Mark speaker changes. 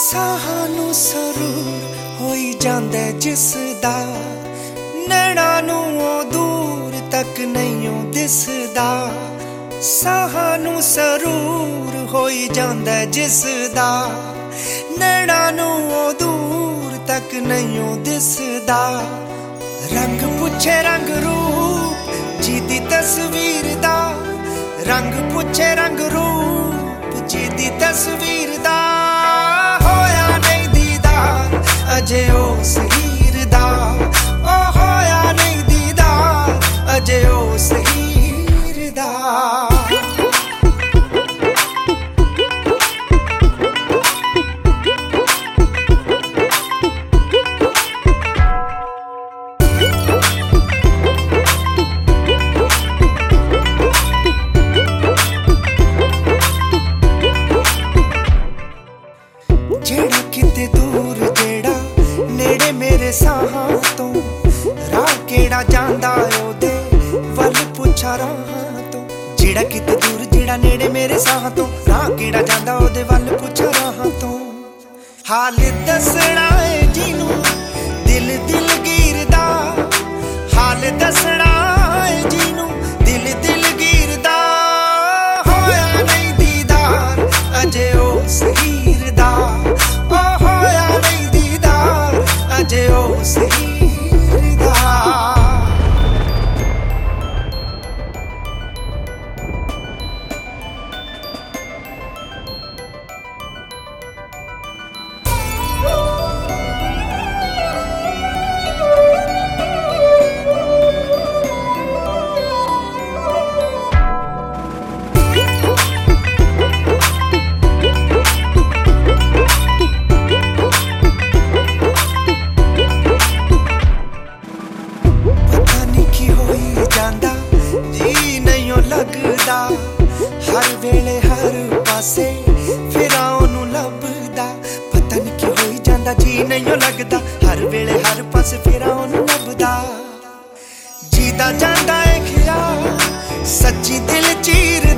Speaker 1: ਸਾਹਾਂ ਨੂੰ ਸਰੂਰ ਹੋਈ ਜਾਂਦਾ ਜਿਸਦਾ, ਨੈਣਾਂ ਨੂੰ ਉਹ ਦੂਰ ਤੱਕ ਨਹੀਂ ਦਿਸਦਾ। ਸਾਹਾਂ ਨੂੰ ਸਰੂਰ ਹੋਈ ਜਾਂਦਾ ਜਿਸਦਾ, ਨੈਣਾਂ ਨੂੰ ਉਹ ਦੂਰ ਤੱਕ ਨਹੀਂ ਦਿਸਦਾ। ਰੰਗ ਪੁੱਛੇ ਰੰਗ ਰੂਪ ਜਿਹਦੀ ਤਸਵੀਰ ਦਾ, ਰੰਗ ਪੁੱਛੇ ਰੰਗ ਰੂਪ ਜਿਹਦੀ ਤਸਵੀਰ ਦਾ। ਹੋਇਆ ਨਹੀਂ ਦੀਦਾਰ ਅਜੇ ਉਸ ਹੀਰ ਦਾ, ਉਹ ਹੋਇਆ ਨਹੀਂ ਦੀਦਾਰ ਅਜੇ ਉਸ ਹੀਰ ਦਾ। ਜਿਹੜਾ ਕਿਤੇ ਦੂਰ ਜਿਹੜਾ ਨੇੜੇ ਮੇਰੇ ਸਾਹਾਂ ਤੋਂ, ਰਾਹ ਕਿਹੜਾ ਜਾਂਦਾ ਉਹਦੇ ਵੱਲ ਪੁੱਛਾਂ ਰਾਹਾਂ ਤੋਂ। ਜਿਹੜਾ ਕਿਤੇ ਦੂਰ ਜਿਹੜਾ ਨੇੜੇ ਮੇਰੇ ਸਾਹਾਂ ਤੋਂ, ਰਾਹ ਕਿਹੜਾ ਜਾਂਦਾ ਉਹਦੇ ਵੱਲ ਪੁੱਛਾਂ ਰਾਹਾਂ ਤੋਂ। ਹਾਲ ਦੱਸਣਾ ਏ ਜਿਹਨੂੰ ਦਿਲ ਦਿਲਗੀਰ ਦਾ, ਹਾਲ ਦੱਸਣਾ ਏ ਜਿਹਨੂੰ ਦਿਲ ਦਿਲਗੀਰ ਦਾ। ਹੋਇਆ ਨਹੀਂ ਦੀਦਾਰ ਅਜੇ ਉਸ ਹੀਰ ਦਾ, ਉਹ ਹੋਇਆ ਨਹੀਂ ਦੀਦਾਰ ਅਜੇ ਉਸ ਹੀਰ ਦਾ। ਜੀ ਨਹੀਂ ਲੱਗਦਾ ਹਰ ਵੇਲੇ ਹਰ ਪਾਸੇ ਫਿਰਾਂ ਉਹਨੂੰ ਲੱਭਦਾ। ਪਤਾ ਨਹੀਂ ਕੀ ਹੋਈ ਜਾਂਦਾ ਜੀ ਨਹੀਂ ਲੱਗਦਾ ਹਰ ਵੇਲੇ ਹਰ ਪਾਸੇ ਫਿਰਾਂ ਉਹਨੂੰ ਲੱਭਦਾ। ਜੀਦਾ ਜਾਂਦਾ ਏ ਖਿਆਲ ਸੱਚੀ ਦਿਲ ਚੀਰ